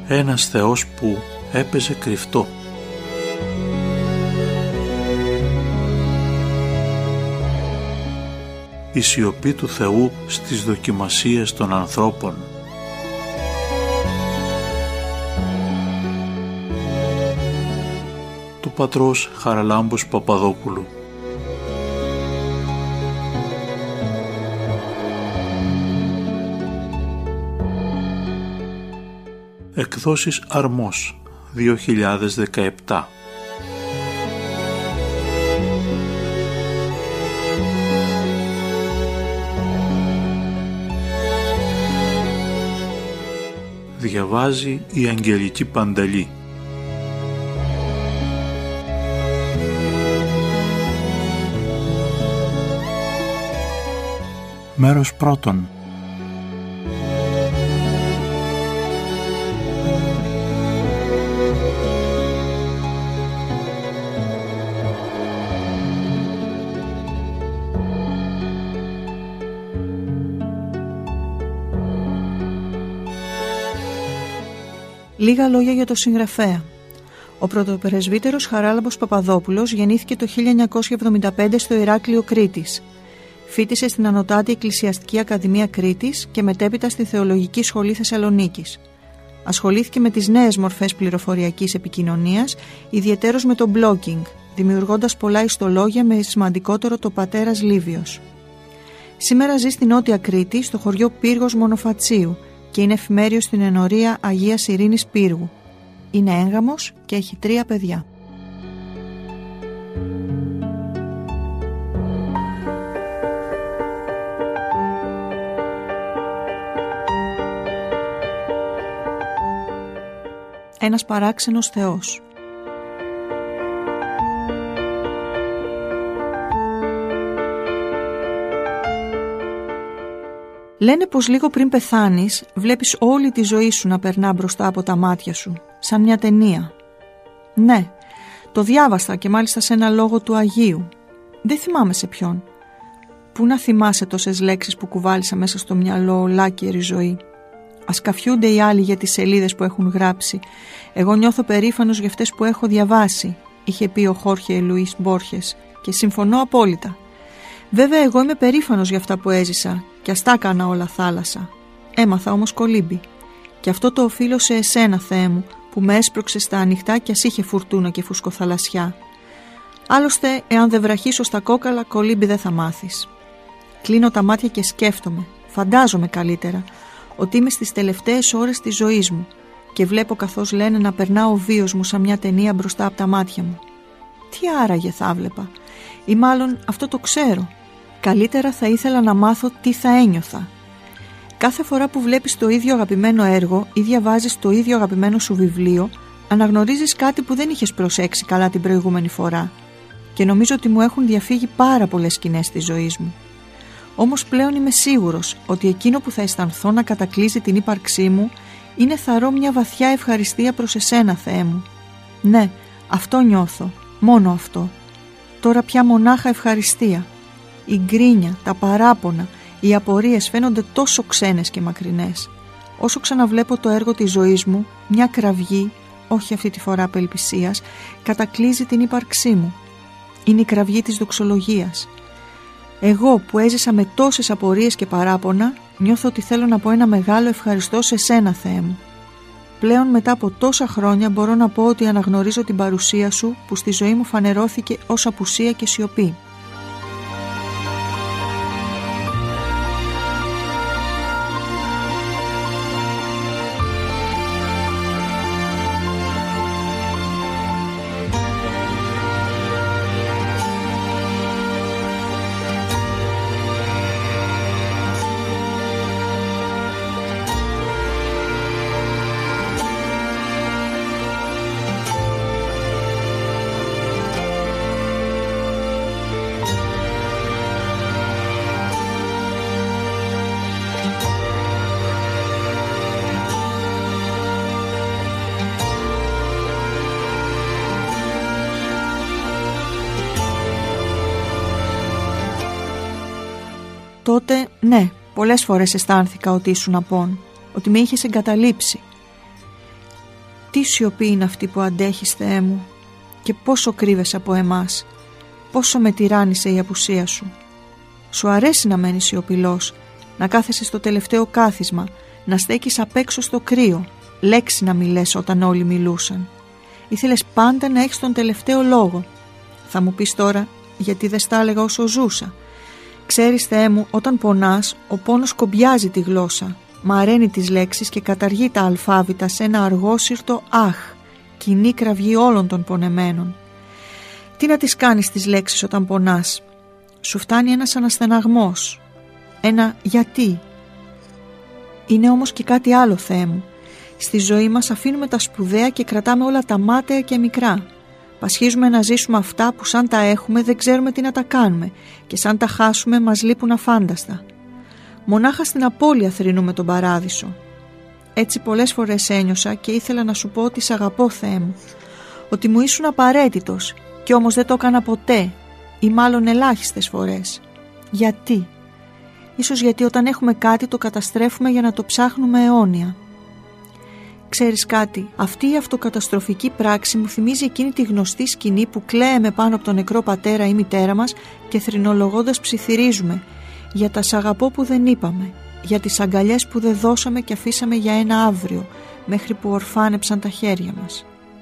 Ένας Θεός που έπαιζε κρυφτό. Η σιωπή του Θεού στις δοκιμασίες των ανθρώπων. Του πατρός Χαραλάμπους Παπαδόπουλου. Εκδόσεις Αρμός, 2017. Διαβάζει η Αγγελική Πανταλή. Μέρος πρώτον. Λίγα λόγια για το συγγραφέα. Ο πρωτοπρεσβύτερος Χαράλαμπος Παπαδόπουλος γεννήθηκε το 1975 στο Ηράκλειο Κρήτης. Φοίτησε στην Ανωτάτη Εκκλησιαστική Ακαδημία Κρήτης και μετέπειτα στη Θεολογική Σχολή Θεσσαλονίκης. Ασχολήθηκε με τις νέες μορφές πληροφοριακής επικοινωνίας, ιδιαιτέρως με το blogging, δημιουργώντας πολλά ιστολόγια με σημαντικότερο το Πατέρας Λίβιος. Σήμερα ζει στη Νότια Κρήτη, στο χωριό Πύργος Μονοφατσίου, και είναι εφημέριος στην ενορία Αγίας Ειρήνης Πύργου. Είναι έγγαμος και έχει 3 παιδιά. Ένας παράξενος Θεός. Λένε πως λίγο πριν πεθάνεις, βλέπεις όλη τη ζωή σου να περνά μπροστά από τα μάτια σου, σαν μια ταινία. Ναι, το διάβασα και μάλιστα σε ένα λόγο του Αγίου. Δεν θυμάμαι σε ποιον. Πού να θυμάσαι τόσες λέξεις που κουβάλισα μέσα στο μυαλό ολάκερη ζωή. Ας καφιούνται οι άλλοι για τις σελίδες που έχουν γράψει. Εγώ νιώθω περήφανος για αυτές που έχω διαβάσει, είχε πει ο Χόρχε Λουίς Μπόρχες, και συμφωνώ απόλυτα. Βέβαια, εγώ είμαι περήφανος για αυτά που έζησα και ας τα έκανα όλα θάλασσα. Έμαθα όμως κολύμπι. Και αυτό το οφείλω σε εσένα, Θεέ μου, που με έσπρωξε στα ανοιχτά κι ας είχε φουρτούνα και φουσκοθαλασσιά. Άλλωστε, εάν δεν βραχίσω στα κόκαλα, κολύμπι δεν θα μάθεις. Κλείνω τα μάτια και σκέφτομαι, φαντάζομαι καλύτερα, ότι είμαι στις τελευταίες ώρες της ζωής μου και βλέπω, καθώς λένε, να περνά ο βίος μου σαν μια ταινία μπροστά από τα μάτια μου. Τι άραγε θα βλέπα, ή μάλλον αυτό το ξέρω. Καλύτερα θα ήθελα να μάθω τι θα ένιωθα. Κάθε φορά που βλέπεις το ίδιο αγαπημένο έργο ή διαβάζεις το ίδιο αγαπημένο σου βιβλίο, αναγνωρίζεις κάτι που δεν είχες προσέξει καλά την προηγούμενη φορά. Και νομίζω ότι μου έχουν διαφύγει πάρα πολλές σκηνές της ζωής μου. Όμως πλέον είμαι σίγουρος ότι εκείνο που θα αισθανθώ να κατακλείζει την ύπαρξή μου είναι θαρώ μια βαθιά ευχαριστία προς εσένα, Θεέ μου. Ναι, αυτό νιώθω, μόνο αυτό. Τώρα πια μονάχα ευχαριστία. Η γκρίνια, τα παράπονα, οι απορίες φαίνονται τόσο ξένες και μακρινές. Όσο ξαναβλέπω το έργο της ζωής μου, μια κραυγή, όχι αυτή τη φορά απελπισίας, κατακλείζει την ύπαρξή μου. Είναι η κραυγή της δοξολογίας. Εγώ που έζησα με τόσες απορίες και παράπονα, νιώθω ότι θέλω να πω ένα μεγάλο ευχαριστώ σε σένα, Θεέ μου. Πλέον μετά από τόσα χρόνια μπορώ να πω ότι αναγνωρίζω την παρουσία σου που στη ζωή μου φανερώθηκε ως απουσία και σιωπή. Τότε, ναι, πολλές φορές αισθάνθηκα ότι ήσουν απόν, ότι με είχες εγκαταλείψει. Τι σιωπή είναι αυτή που αντέχεις, Θεέ μου, και πόσο κρύβεσαι από εμάς, πόσο με τυράννησε η απουσία σου. Σου αρέσει να μένεις σιωπηλός, να κάθεσαι στο τελευταίο κάθισμα, να στέκεις απ' έξω στο κρύο, λέξη να μη λες όταν όλοι μιλούσαν. Ήθελες πάντα να έχεις τον τελευταίο λόγο. Θα μου πεις τώρα, γιατί δεν στα έλεγα όσο ζούσα. Ξέρεις, Θεέ μου, όταν πονάς, ο πόνος κομπιάζει τη γλώσσα, μαραίνει τις λέξεις και καταργεί τα αλφάβητα σε ένα αργόσυρτο αχ, κοινή κραυγή όλων των πονεμένων. Τι να τις κάνεις τις λέξεις όταν πονάς? Σου φτάνει ένας αναστεναγμός, ένα γιατί. Είναι όμως και κάτι άλλο, Θεέ μου. Στη ζωή μας αφήνουμε τα σπουδαία και κρατάμε όλα τα μάταια και μικρά. Πασχίζουμε να ζήσουμε αυτά που σαν τα έχουμε δεν ξέρουμε τι να τα κάνουμε και σαν τα χάσουμε μας λείπουν αφάνταστα. Μονάχα στην απώλεια θρηνούμε τον παράδεισο. Έτσι πολλές φορές ένιωσα και ήθελα να σου πω ότι σ' αγαπώ, Θεέ μου, ότι μου ήσουν απαραίτητος και όμως δεν το έκανα ποτέ ή μάλλον ελάχιστες φορές. Γιατί? Ίσως γιατί όταν έχουμε κάτι το καταστρέφουμε για να το ψάχνουμε αιώνια. Ξέρεις κάτι, αυτή η αυτοκαταστροφική πράξη μου θυμίζει εκείνη τη γνωστή σκηνή που κλαίμε πάνω από τον νεκρό πατέρα ή μητέρα μας και θρηνολογώντας ψιθυρίζουμε για τα «σ' αγαπώ» που δεν είπαμε, για τις αγκαλιές που δεν δώσαμε και αφήσαμε για ένα αύριο, μέχρι που ορφάνεψαν τα χέρια μας.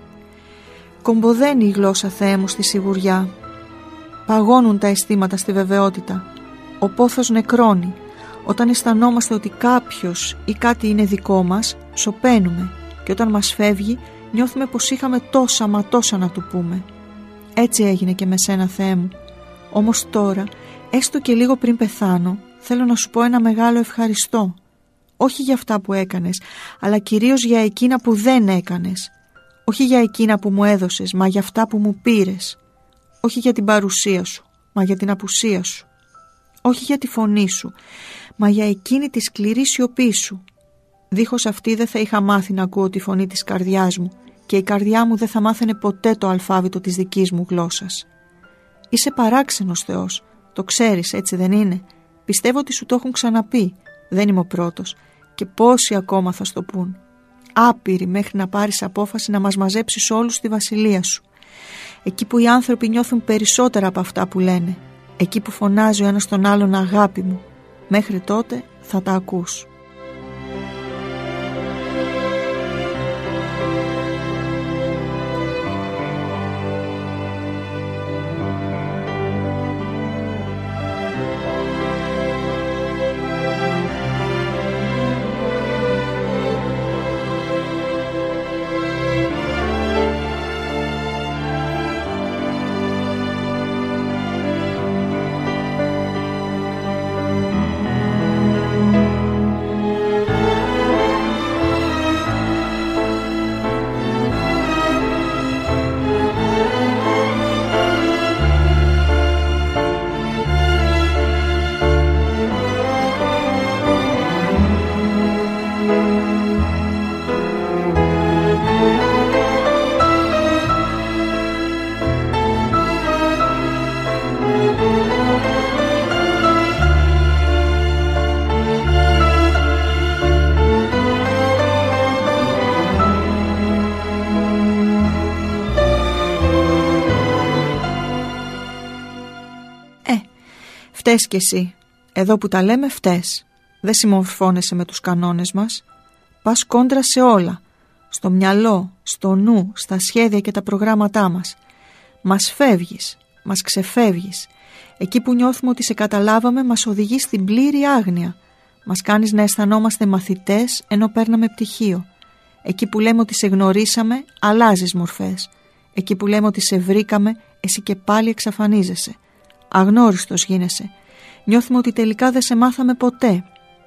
Κομποδένει η γλώσσα, Θεέ μου, στη σιγουριά. Παγώνουν τα αισθήματα στη βεβαιότητα. Ο πόθος νεκρώνει. Όταν αισθανόμαστε ότι κάποιος ή κάτι είναι δικό μας, σωπαίνουμε και όταν μας φεύγει νιώθουμε πως είχαμε τόσα μα τόσα να του πούμε. Έτσι έγινε και με σένα, Θεέ μου. Όμως τώρα, έστω και λίγο πριν πεθάνω, θέλω να σου πω ένα μεγάλο ευχαριστώ. Όχι για αυτά που έκανες, αλλά κυρίως για εκείνα που δεν έκανες. Όχι για εκείνα που μου έδωσες, μα για αυτά που μου πήρες. Όχι για την παρουσία σου, μα για την απουσία σου. Όχι για τη φωνή σου, μα για εκείνη τη σκληρή σιωπή σου. Δίχως αυτή δεν θα είχα μάθει να ακούω τη φωνή της καρδιάς μου και η καρδιά μου δεν θα μάθαινε ποτέ το αλφάβητο της δικής μου γλώσσας. Είσαι παράξενος Θεός, το ξέρεις, έτσι δεν είναι? Πιστεύω ότι σου το έχουν ξαναπεί, δεν είμαι ο πρώτος και πόσοι ακόμα θα στο πούν. Άπειροι μέχρι να πάρεις απόφαση να μας μαζέψεις όλους στη βασιλεία σου. Εκεί που οι άνθρωποι νιώθουν περισσότερα από αυτά που λένε. Εκεί που φωνάζει ο ένας τον άλλον αγάπη μου. Μέχρι τότε θα τα ακούς. Φταίς κι εσύ. Εδώ που τα λέμε φταίς. Δεν συμμορφώνεσαι με τους κανόνες μας. Πας κόντρα σε όλα. Στο μυαλό, στο νου, στα σχέδια και τα προγράμματά μας. Μας φεύγεις, μας ξεφεύγεις. Εκεί που νιώθουμε ότι σε καταλάβαμε μας οδηγείς στην πλήρη άγνοια. Μας κάνεις να αισθανόμαστε μαθητές ενώ παίρναμε πτυχίο. Εκεί που λέμε ότι σε γνωρίσαμε, αλλάζεις μορφές. Εκεί που λέμε ότι σε βρήκαμε, εσύ και πάλι εξαφανίζεσαι. Αγνώριστος γίνεσαι. Νιώθουμε ότι τελικά δεν σε μάθαμε ποτέ.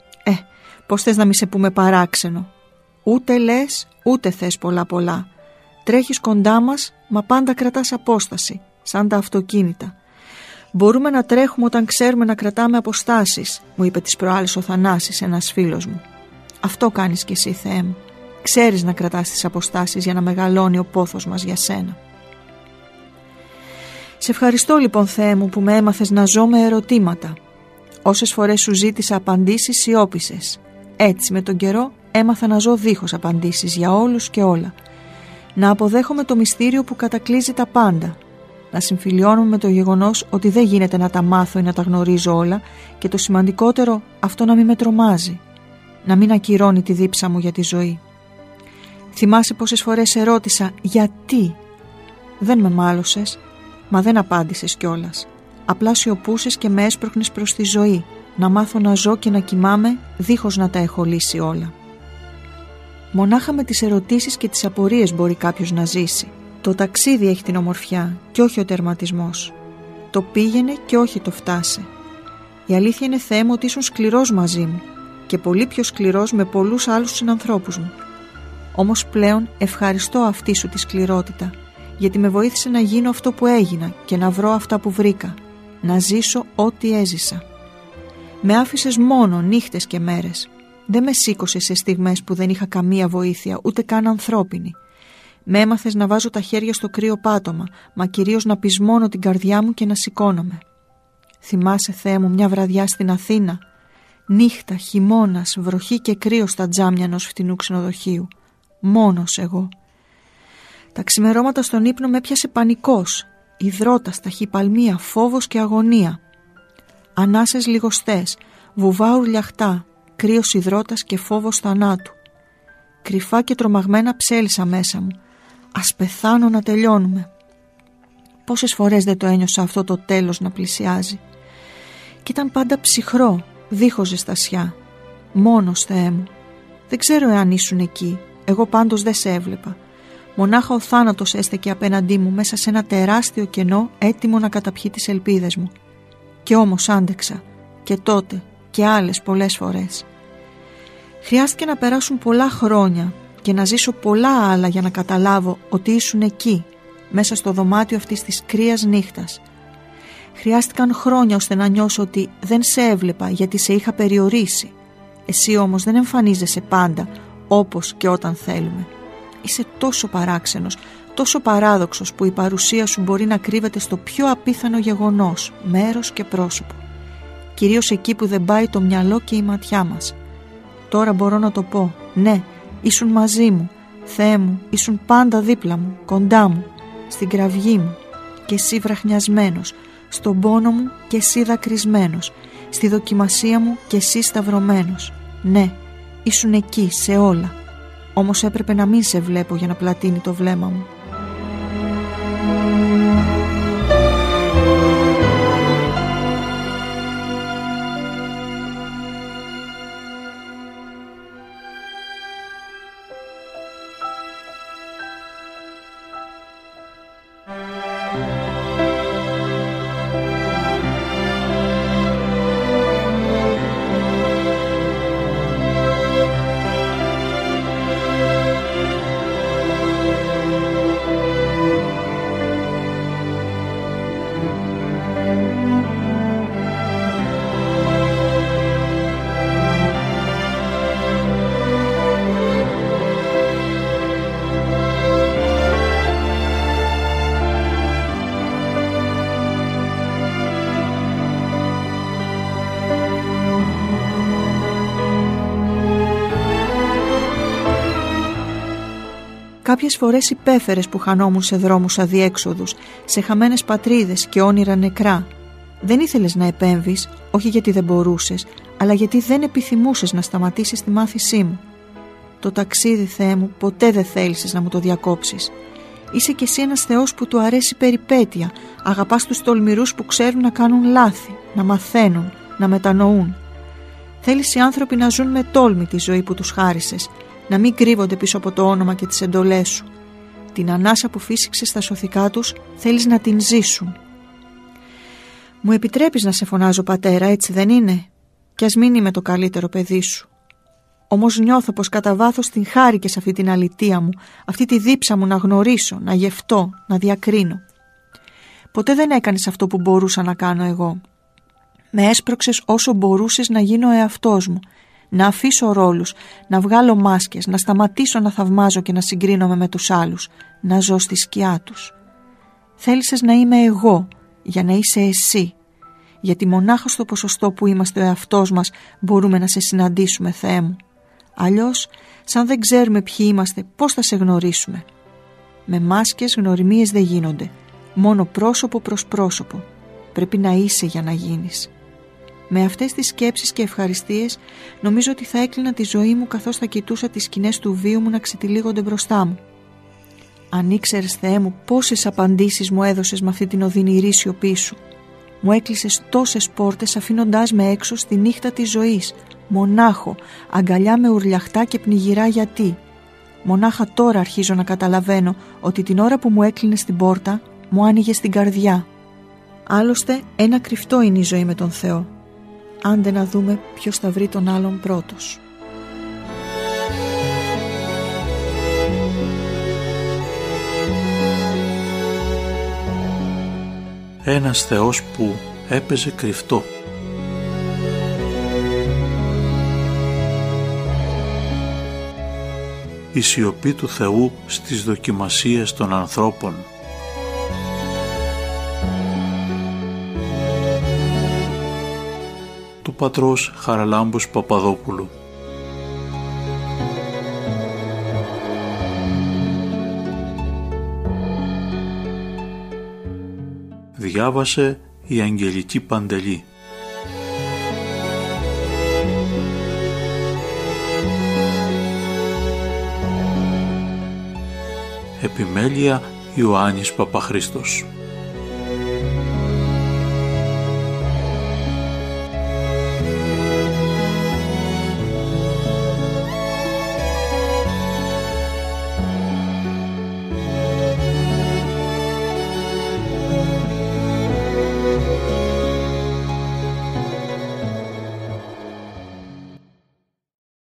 Πώς θες να μη σε πούμε παράξενο? Ούτε λες, ούτε θες πολλά. Τρέχεις κοντά μας, μα πάντα κρατάς απόσταση, σαν τα αυτοκίνητα. Μπορούμε να τρέχουμε όταν ξέρουμε να κρατάμε αποστάσεις, μου είπε τις προάλλες ο Θανάσης, ένας φίλος μου. Αυτό κάνεις κι εσύ, Θεέ μου. Ξέρεις να κρατάς τις αποστάσεις για να μεγαλώνει ο πόθος μας για σένα. Σε ευχαριστώ λοιπόν, Θεέ μου, που με έμαθες να ζω με ερωτήματα. Όσες φορές σου ζήτησα απαντήσεις, σιώπησες. Έτσι με τον καιρό έμαθα να ζω δίχως απαντήσεις για όλους και όλα. Να αποδέχομαι το μυστήριο που κατακλείζει τα πάντα. Να συμφιλιώνομαι με το γεγονός ότι δεν γίνεται να τα μάθω ή να τα γνωρίζω όλα και το σημαντικότερο, αυτό να μην με τρομάζει. Να μην ακυρώνει τη δίψα μου για τη ζωή. Θυμάσαι πόσες φορές ερώτησα γιατί? Δεν με μάλωσες, μα δεν απάντησες κιόλας. Απλά σιωπούσες και με έσπρωχνες προς τη ζωή, να μάθω να ζω και να κοιμάμαι δίχως να τα έχω λύσει όλα. Μονάχα με τις ερωτήσεις και τις απορίες μπορεί κάποιος να ζήσει. Το ταξίδι έχει την ομορφιά και όχι ο τερματισμός. Το πήγαινε και όχι το φτάσε. Η αλήθεια είναι, Θεέ μου, ότι ήσουν σκληρός μαζί μου και πολύ πιο σκληρός με πολλούς άλλους συνανθρώπους μου. Όμως πλέον ευχαριστώ αυτή σου τη σκληρότητα, γιατί με βοήθησε να γίνω αυτό που έγινα και να βρω αυτά που βρήκα, να ζήσω ό,τι έζησα. Με άφησες μόνο νύχτες και μέρες. Δεν με σήκωσες σε στιγμές που δεν είχα καμία βοήθεια, ούτε καν ανθρώπινη. Με έμαθες να βάζω τα χέρια στο κρύο πάτωμα, μα κυρίως να πεισμώνω την καρδιά μου και να σηκώνομαι. Θυμάσαι, Θεέ μου, μια βραδιά στην Αθήνα? Νύχτα, χειμώνας, βροχή και κρύο στα τζάμια ενός φτηνού ξενοδοχείου. Μόνος εγώ. Τα ξημερώματα στον ύπνο με έπιασε πανικός. Υδρότας, ταχυπαλμία, φόβος και αγωνία. Ανάσες λιγοστές, βουβά ουρλιαχτά, κρύος υδρότας και φόβος θανάτου. Κρυφά και τρομαγμένα ψέλισα μέσα μου. Ας πεθάνω να τελειώνουμε. Πόσες φορές δεν το ένιωσα αυτό το τέλος να πλησιάζει. Κι ήταν πάντα ψυχρό, δίχως ζεστασιά. Μόνος, Θεέ μου. Δεν ξέρω εάν ήσουν εκεί. Εγώ πάντως δεν σε έβλεπα. Μονάχα ο θάνατος έστεκε απέναντί μου μέσα σε ένα τεράστιο κενό, έτοιμο να καταπιεί τις ελπίδες μου. Κι όμως άντεξα. Και τότε και άλλες πολλές φορές. Χρειάστηκε να περάσουν πολλά χρόνια και να ζήσω πολλά άλλα για να καταλάβω ότι ήσουν εκεί, μέσα στο δωμάτιο αυτής της κρύας νύχτας. Χρειάστηκαν χρόνια ώστε να νιώσω ότι δεν σε έβλεπα γιατί σε είχα περιορίσει. Εσύ όμως δεν εμφανίζεσαι πάντα, όπως και όταν θέλουμε. Είσαι τόσο παράξενος, τόσο παράδοξος που η παρουσία σου μπορεί να κρύβεται στο πιο απίθανο γεγονός, μέρος και πρόσωπο. Κυρίως εκεί που δεν πάει το μυαλό και η ματιά μας. Τώρα μπορώ να το πω, ναι, ήσουν μαζί μου, Θεέ μου, ήσουν πάντα δίπλα μου, κοντά μου, στην κραυγή μου και εσύ βραχνιασμένος, στον πόνο μου και εσύ δακρυσμένος, στη δοκιμασία μου και εσύ σταυρωμένος. Ναι, ήσουν εκεί σε όλα, όμως έπρεπε να μην σε βλέπω για να πλατείνει το βλέμμα μου. Κάποιες φορές υπέφερες που χανόμουν σε δρόμους αδιέξοδους, σε χαμένες πατρίδες και όνειρα νεκρά. Δεν ήθελες να επέμβεις, όχι γιατί δεν μπορούσες, αλλά γιατί δεν επιθυμούσες να σταματήσεις τη μάθησή μου. Το ταξίδι, Θεέ μου, ποτέ δεν θέλησες να μου το διακόψεις. Είσαι κι εσύ ένας Θεός που του αρέσει περιπέτεια. Αγαπάς τους τολμηρούς που ξέρουν να κάνουν λάθη, να μαθαίνουν, να μετανοούν. Θέλεις οι άνθρωποι να ζουν με τόλμη τη ζωή που τους χάρισες, να μην κρύβονται πίσω από το όνομα και τις εντολές σου. Την ανάσα που φύσηξες στα σωθικά τους θέλεις να την ζήσουν. Μου επιτρέπεις να σε φωνάζω πατέρα, έτσι δεν είναι? Κι ας μην είμαι το καλύτερο παιδί σου. Όμως νιώθω πως κατά βάθος την χάρηκες αυτή την αλητεία μου, αυτή τη δίψα μου να γνωρίσω, να γευτώ, να διακρίνω. Ποτέ δεν έκανες αυτό που μπορούσα να κάνω εγώ. Με έσπρωξες όσο μπορούσες να γίνω ο εαυτός μου, να αφήσω ρόλους, να βγάλω μάσκες, να σταματήσω να θαυμάζω και να συγκρίνομαι με τους άλλους, να ζω στη σκιά τους. Θέλησες να είμαι εγώ, για να είσαι εσύ, γιατί μονάχα στο ποσοστό που είμαστε ο εαυτός μας μπορούμε να σε συναντήσουμε, Θεέ μου. Αλλιώς, σαν δεν ξέρουμε ποιοι είμαστε, πώς θα σε γνωρίσουμε? Με μάσκες γνωριμίες δεν γίνονται. Μόνο πρόσωπο προς πρόσωπο. Πρέπει να είσαι για να γίνεις. Με αυτές τις σκέψεις και ευχαριστίες νομίζω ότι θα έκλεινα τη ζωή μου καθώς θα κοιτούσα τις σκηνές του βίου μου να ξετυλίγονται μπροστά μου. Αν ήξερες, Θεέ μου, πόσες απαντήσεις μου έδωσες με αυτή την οδυνηρή σιωπή σου. Μου έκλεισες τόσες πόρτες αφήνοντάς με έξω στη νύχτα της ζωής. Μονάχο, αγκαλιά με ουρλιαχτά και πνιγυρά γιατί. Μονάχα τώρα αρχίζω να καταλαβαίνω ότι την ώρα που μου έκλεινες την πόρτα, μου άνοιγες την καρδιά. Άλλωστε, ένα κρυφτό είναι η ζωή με τον Θεό. Άντε να δούμε ποιος θα βρει τον άλλον πρώτος. Ένας Θεός που έπαιζε κρυφτό. Η σιωπή του Θεού στις δοκιμασίες των ανθρώπων. Του πατρός Χαραλάμπους Παπαδόπουλου. Διάβασε η Αγγελική Παντελή. Επιμέλεια Ιωάννης Παπαχρήστος.